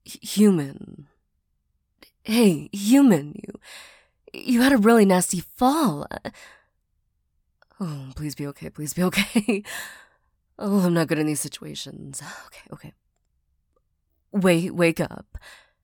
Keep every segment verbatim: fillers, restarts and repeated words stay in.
H- human. Hey, human, you... You had a really nasty fall. Oh, please be okay, please be okay. Oh, I'm not good in these situations. Okay, okay. Wait, wake up.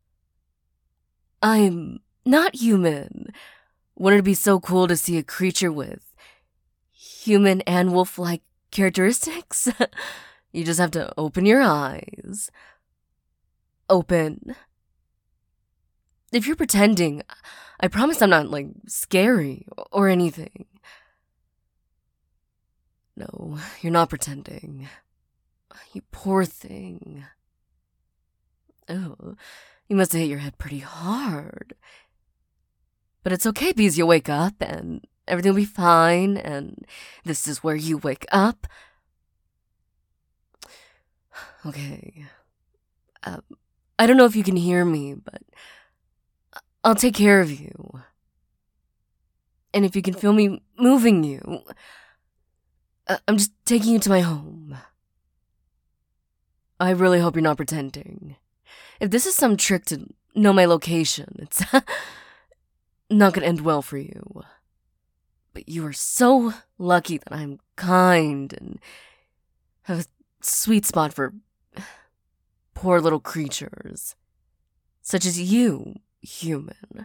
I'm not human. Wouldn't it be so cool to see a creature with human and wolf-like characteristics? You just have to open your eyes. Open. If you're pretending, I promise I'm not, like, scary or anything. No, you're not pretending. You poor thing. Oh, you must have hit your head pretty hard. But it's okay because you'll wake up and everything will be fine, and this is where you wake up. Okay. Um, I don't know if you can hear me, but I'll take care of you. And if you can feel me moving you, I'm just taking you to my home. I really hope you're not pretending. If this is some trick to know my location, it's not gonna end well for you. But you are so lucky that I'm kind and have a sweet spot for poor little creatures, such as you, human.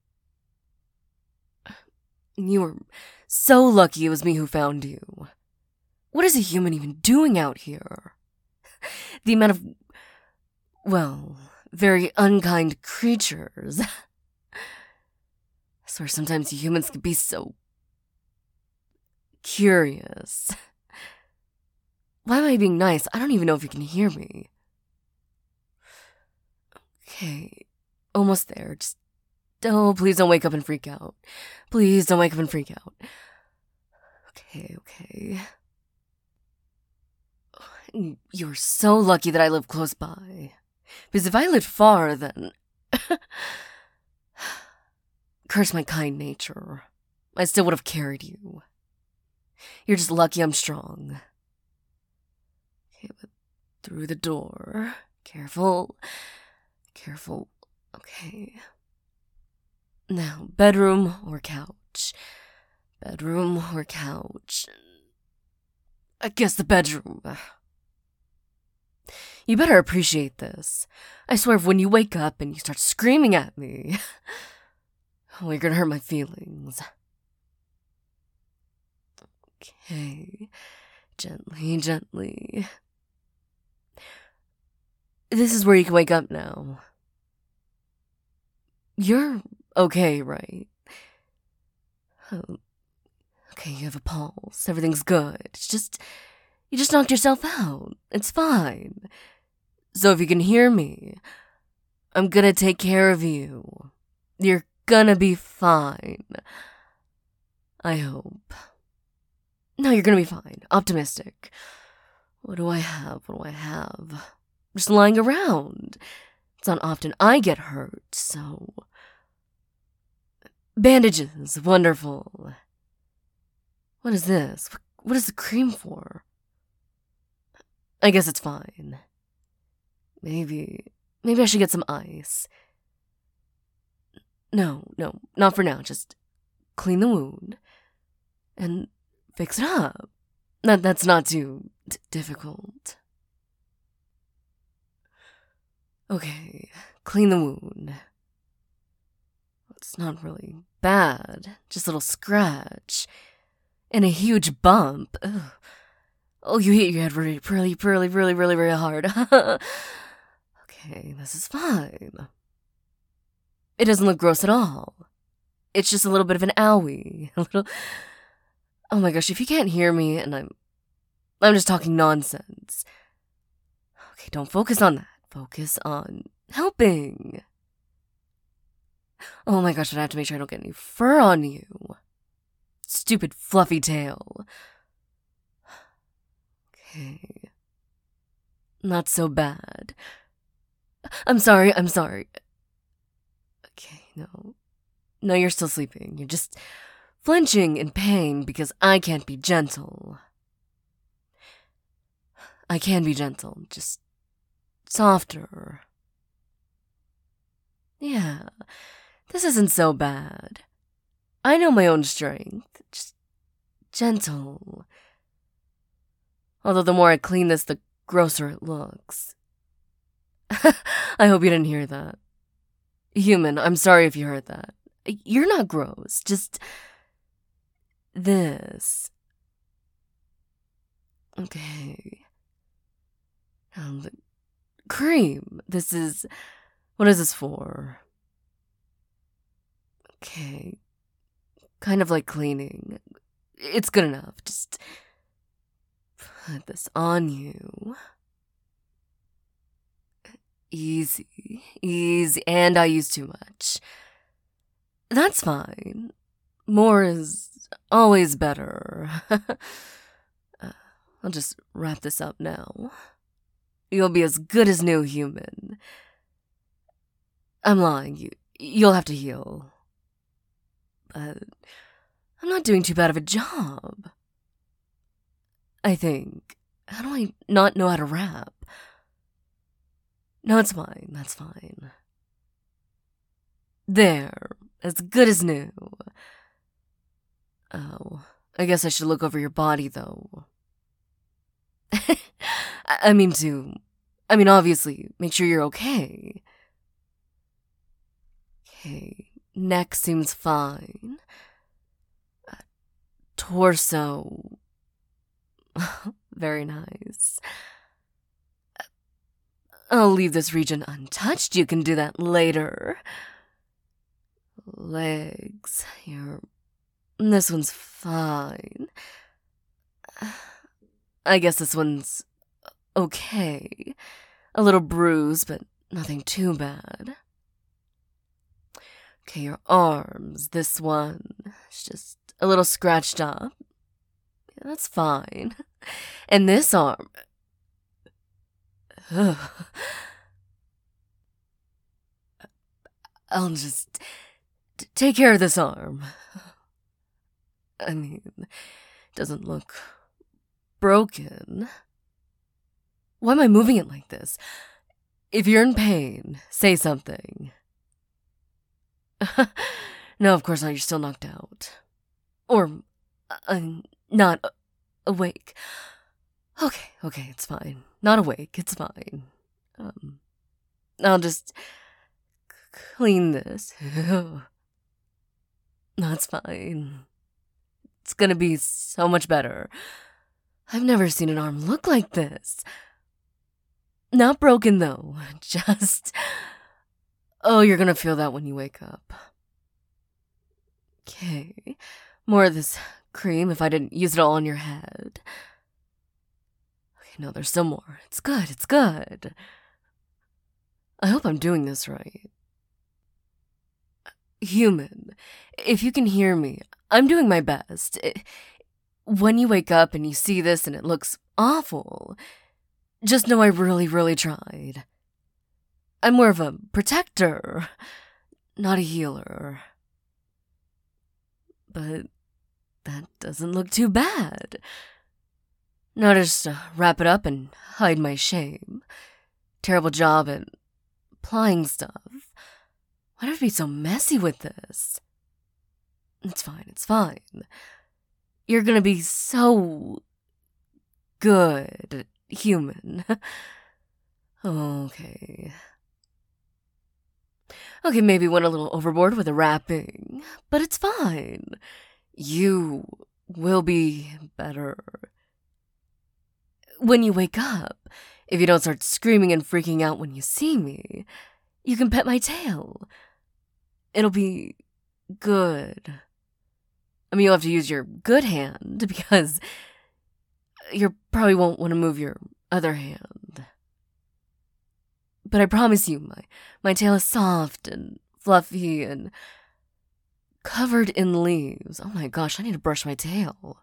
You were so lucky it was me who found you. What is a human even doing out here? The amount of, well, very unkind creatures. I swear sometimes humans can be so curious. Why am I being nice? I don't even know if you can hear me. Okay, almost there. Just, oh, please don't wake up and freak out. Please don't wake up and freak out. Okay, okay. You're so lucky that I live close by. Because if I lived far, then... Curse my kind nature. I still would have carried you. You're just lucky I'm strong. Okay, but through the door. Careful. Careful. Okay. Now, bedroom or couch? Bedroom or couch? I guess the bedroom. You better appreciate this. I swear if when you wake up and you start screaming at me, well, you're gonna hurt my feelings. Okay. Gently, gently. This is where you can wake up now. You're okay, right? Oh, okay, you have a pulse. Everything's good. It's just... You just knocked yourself out. It's fine. So if you can hear me, I'm gonna take care of you. You're gonna be fine. I hope. No, you're gonna be fine. Optimistic. What do I have? What do I have? Just lying around. It's not often I get hurt, so... Bandages. Wonderful. What is this? What is the cream for? I guess it's fine. Maybe... Maybe I should get some ice. No, no, not for now. Just clean the wound. And fix it up. That, that's not too d- difficult. Okay, clean the wound. It's not really bad. Just a little scratch. And a huge bump. Ugh. Oh, you hit your head really, really, really, really, really, really hard. Okay, this is fine. It doesn't look gross at all. It's just a little bit of an owie. A little... Oh my gosh, if you can't hear me and I'm... I'm just talking nonsense. Okay, don't focus on that. Focus on helping. Oh my gosh, I have to make sure I don't get any fur on you. Stupid fluffy tail. Okay. Not so bad. I'm sorry, I'm sorry. Okay, no. No, you're still sleeping. You're just flinching in pain because I can't be gentle. I can be gentle, just softer. Yeah, this isn't so bad. I know my own strength. Just gentle. Although the more I clean this, the grosser it looks. I hope you didn't hear that. Human, I'm sorry if you heard that. You're not gross, just this. Okay. Um, the cream. This is... What is this for? Okay. Kind of like cleaning. It's good enough. Just put this on you. Easy. Easy. And I use too much. That's fine. More is always better. uh, I'll just wrap this up now. You'll be as good as new, human. I'm lying. You, you'll have to heal. But I'm not doing too bad of a job. I think. How do I not know how to rap? No, it's fine. That's fine. There. As good as new. Oh, I guess I should look over your body, though. I mean, to... I mean, obviously, make sure you're okay. Okay, neck seems fine. Uh, torso... Very nice. I'll leave this region untouched. You can do that later. Legs, you're... This one's fine. I guess this one's okay. A little bruised, but nothing too bad. Okay, your arms. This one is just a little scratched up. Yeah, that's fine. And this arm... Ugh. I'll just... take care of this arm. I mean, it doesn't look broken. Why am I moving it like this? If you're in pain, say something. No, of course not. You're still knocked out. Or, uh, not awake. Okay, okay, it's fine. Not awake, it's fine. Um, I'll just clean this. That's fine. It's gonna be so much better. I've never seen an arm look like this. Not broken, though. Just... Oh, you're gonna feel that when you wake up. Okay. More of this cream if I didn't use it all on your head. Okay, no, there's still more. It's good, it's good. I hope I'm doing this right. Human, if you can hear me, I'm doing my best. It, when you wake up and you see this and it looks awful, just know I really, really tried. I'm more of a protector, not a healer. But that doesn't look too bad. Now just uh, wrap it up and hide my shame. Terrible job at applying stuff. Why do I have to be so messy with this? It's fine, it's fine. You're gonna be so... good, human. Okay. Okay, maybe went a little overboard with the wrapping, but it's fine. You will be better. When you wake up, if you don't start screaming and freaking out when you see me, you can pet my tail. It'll be good. I mean, you'll have to use your good hand because you probably won't want to move your other hand. But I promise you, my, my tail is soft and fluffy and covered in leaves. Oh my gosh, I need to brush my tail.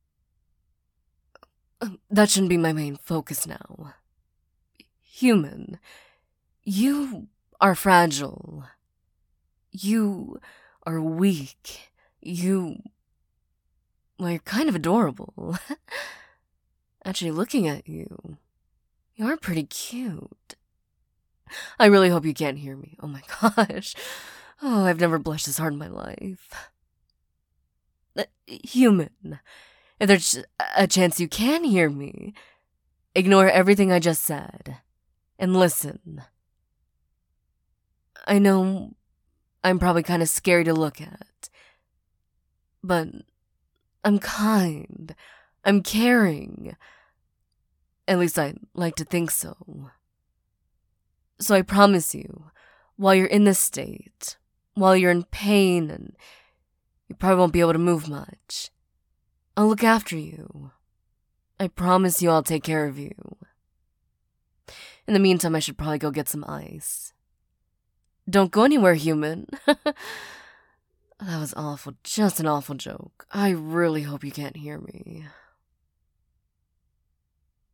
That shouldn't be my main focus now. Human, you are fragile. You are weak. You... Well, you're kind of adorable. Actually, looking at you, you are pretty cute. I really hope you can't hear me. Oh my gosh. Oh, I've never blushed this hard in my life. Uh, human, if there's a chance you can hear me, ignore everything I just said and listen. I know I'm probably kind of scary to look at, but I'm kind. I'm caring. At least I like to think so. So I promise you, while you're in this state, while you're in pain and you probably won't be able to move much, I'll look after you. I promise you I'll take care of you. In the meantime, I should probably go get some ice. Don't go anywhere, human. That was awful. Just an awful joke. I really hope you can't hear me.